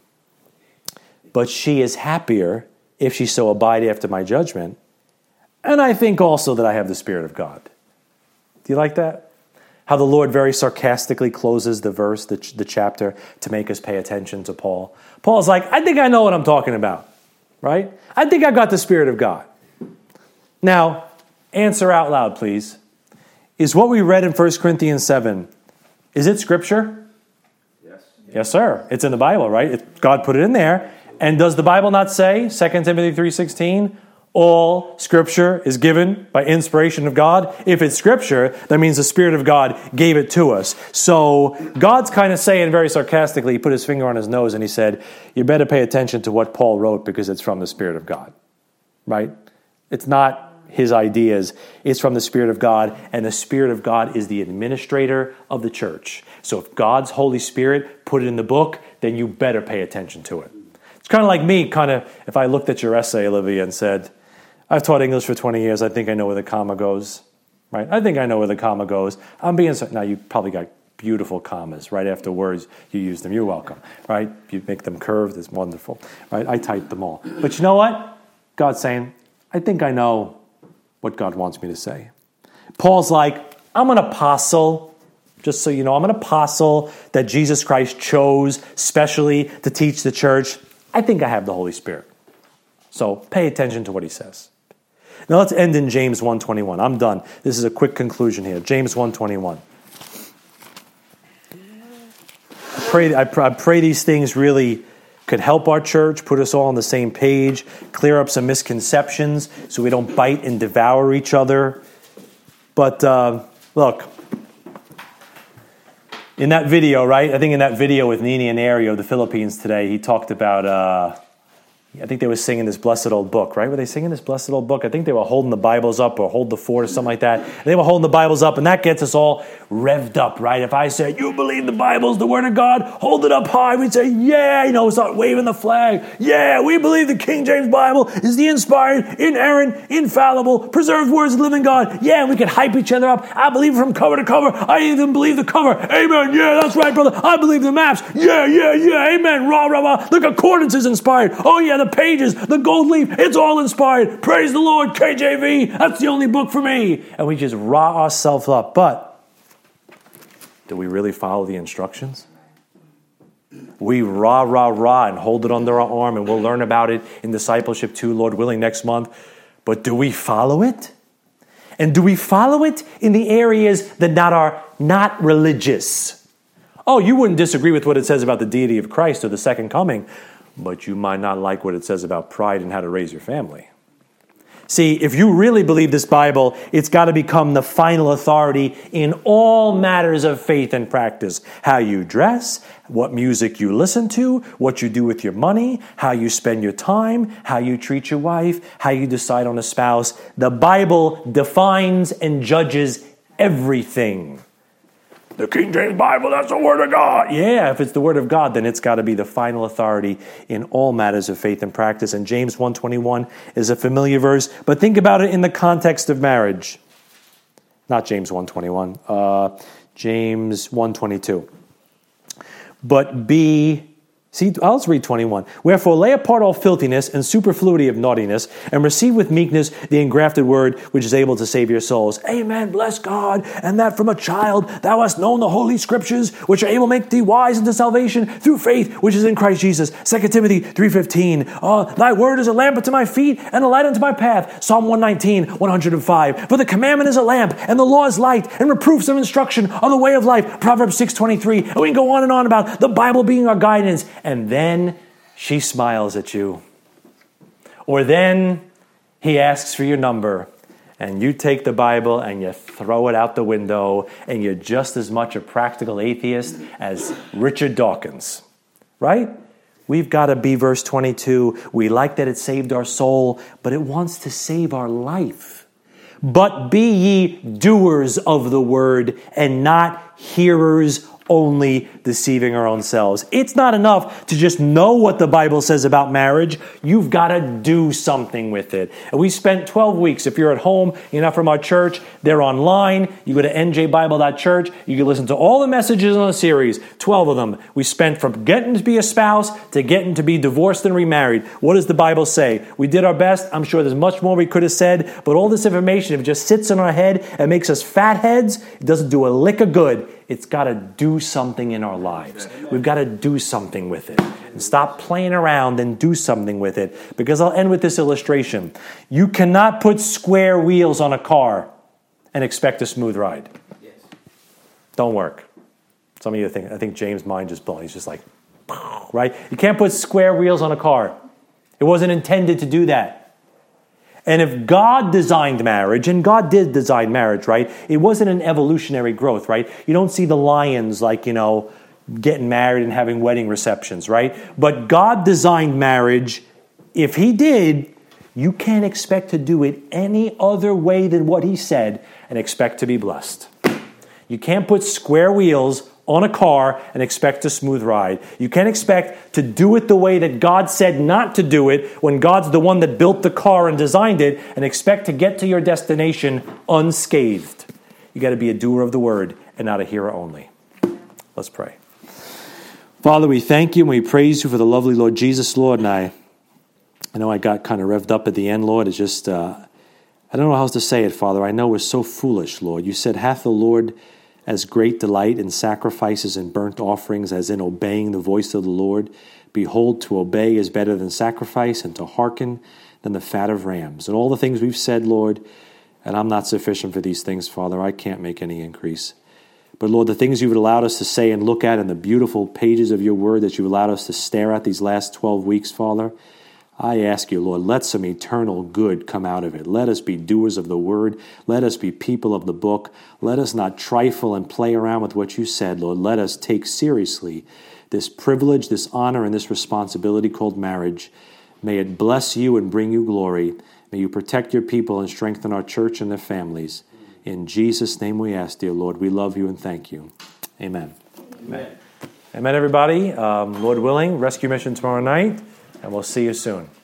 But she is happier if she so abide after my judgment. And I think also that I have the Spirit of God. Do you like that? How the Lord very sarcastically closes the verse, the, the chapter, to make us pay attention to Paul. Paul's like, I think I know what I'm talking about, right? I think I got the Spirit of God. Now, answer out loud, please. Is what we read in First Corinthians seven, is it Scripture? Yes. Yes, sir. It's in the Bible, right? It, God put it in there. And does the Bible not say, Second Timothy three sixteen, all Scripture is given by inspiration of God? If it's Scripture, that means the Spirit of God gave it to us. So God's kind of saying very sarcastically, he put his finger on his nose and he said, you better pay attention to what Paul wrote because it's from the Spirit of God, right? It's not his ideas. It's from the Spirit of God, and the Spirit of God is the administrator of the church. So if God's Holy Spirit put it in the book, then you better pay attention to it. It's kind of like me, kind of, if I looked at your essay, Olivia, and said, I've taught English for twenty years. I think I know where the comma goes, right? I think I know where the comma goes. I'm being, now you probably got beautiful commas right after words. You use them. You're welcome, right? You make them curved. It's wonderful, right? I typed them all. But you know what? God's saying, I think I know what God wants me to say. Paul's like, I'm an apostle. Just so you know, I'm an apostle that Jesus Christ chose specially to teach the church. I think I have the Holy Spirit. So pay attention to what he says. Now let's end in James one twenty-one. I'm done. This is a quick conclusion here. James one twenty-one. I pray, I pray, I pray these things really could help our church, put us all on the same page, clear up some misconceptions so we don't bite and devour each other. But uh, look, in that video, right? I think in that video with Nini and Ari of the Philippines today, he talked about... Uh, I think they were singing this Blessed Old Book, right? Were they singing this Blessed Old Book? I think they were holding the Bibles up or hold the fort or something like that. And they were holding the Bibles up, and that gets us all revved up, right? If I say, you believe the Bible's the Word of God, hold it up high. We'd say, yeah, you know, start waving the flag. Yeah, we believe the King James Bible is the inspired, inerrant, infallible, preserved words of the living God. Yeah, we could hype each other up. I believe from cover to cover. I even believe the cover. Amen. Yeah, that's right, brother. I believe the maps. Yeah, yeah, yeah. Amen. Rah, rah, rah. The concordance is inspired. Oh, yeah, the pages, the gold leaf, it's all inspired. Praise the Lord, K J V, that's the only book for me. And we just rah ourselves up. But do we really follow the instructions? We rah, rah, rah and hold it under our arm, and we'll learn about it in discipleship too, Lord willing, next month. But do we follow it? And do we follow it in the areas that not are not religious? Oh, you wouldn't disagree with what it says about the deity of Christ or the second coming, but you might not like what it says about pride and how to raise your family. See, if you really believe this Bible, it's got to become the final authority in all matters of faith and practice. How you dress, what music you listen to, what you do with your money, how you spend your time, how you treat your wife, how you decide on a spouse. The Bible defines and judges everything. The King James Bible, that's the Word of God. Yeah, if it's the Word of God, then it's got to be the final authority in all matters of faith and practice. And James one twenty-one is a familiar verse, but think about it in the context of marriage. Not James one twenty-one, uh, James one twenty-two. But be... See, let's read twenty-one. Wherefore lay apart all filthiness and superfluity of naughtiness, and receive with meekness the engrafted word, which is able to save your souls. Amen, bless God, and that from a child thou hast known the holy scriptures, which are able to make thee wise unto salvation through faith, which is in Christ Jesus. Second Timothy three fifteen. Uh, thy word is a lamp unto my feet, and a light unto my path. Psalm one nineteen, one oh five. For the commandment is a lamp, and the law is light, and reproofs of instruction on the way of life. Proverbs six twenty-three. And we can go on and on about the Bible being our guidance. And then she smiles at you. Or then he asks for your number, and you take the Bible and you throw it out the window, and you're just as much a practical atheist as Richard Dawkins. Right? We've got to be verse twenty-two. We like that it saved our soul, but it wants to save our life. But be ye doers of the word, and not hearers only deceiving our own selves. It's not enough to just know what the Bible says about marriage. You've got to do something with it. And we spent twelve weeks. If you're at home, you're not from our church, they're online. You go to n j bible dot church. You can listen to all the messages on the series, twelve of them. We spent from getting to be a spouse to getting to be divorced and remarried. What does the Bible say? We did our best. I'm sure there's much more we could have said, but all this information, if it just sits in our head and makes us fat heads, it doesn't do a lick of good. It's got to do something in our lives. We've got to do something with it. And stop playing around and do something with it. Because I'll end with this illustration. You cannot put square wheels on a car and expect a smooth ride. Don't work. Some of you think, I think James' mind just blown. He's just like, right? You can't put square wheels on a car. It wasn't intended to do that. And if God designed marriage, and God did design marriage, right? It wasn't an evolutionary growth, right? You don't see the lions like, you know, getting married and having wedding receptions, right? But God designed marriage. If he did, you can't expect to do it any other way than what he said and expect to be blessed. You can't put square wheels on a car and expect a smooth ride. You can't expect to do it the way that God said not to do it when God's the one that built the car and designed it and expect to get to your destination unscathed. You got to be a doer of the word and not a hearer only. Let's pray. Father, we thank you and we praise you for the lovely Lord Jesus, Lord. And I, I know I got kind of revved up at the end, Lord. It's just, uh, I don't know how else to say it, Father. I know we're so foolish, Lord. You said, hath the Lord as great delight in sacrifices and burnt offerings as in obeying the voice of the Lord. Behold, to obey is better than sacrifice, and to hearken than the fat of rams. And all the things we've said, Lord, and I'm not sufficient for these things, Father. I can't make any increase. But Lord, the things you've allowed us to say and look at in the beautiful pages of your word that you've allowed us to stare at these last twelve weeks, Father, I ask you, Lord, let some eternal good come out of it. Let us be doers of the word. Let us be people of the book. Let us not trifle and play around with what you said, Lord. Let us take seriously this privilege, this honor, and this responsibility called marriage. May it bless you and bring you glory. May you protect your people and strengthen our church and their families. In Jesus' name we ask, dear Lord. We love you and thank you. Amen. Amen. Amen, everybody. Um, Lord willing, rescue mission tomorrow night. And we'll see you soon.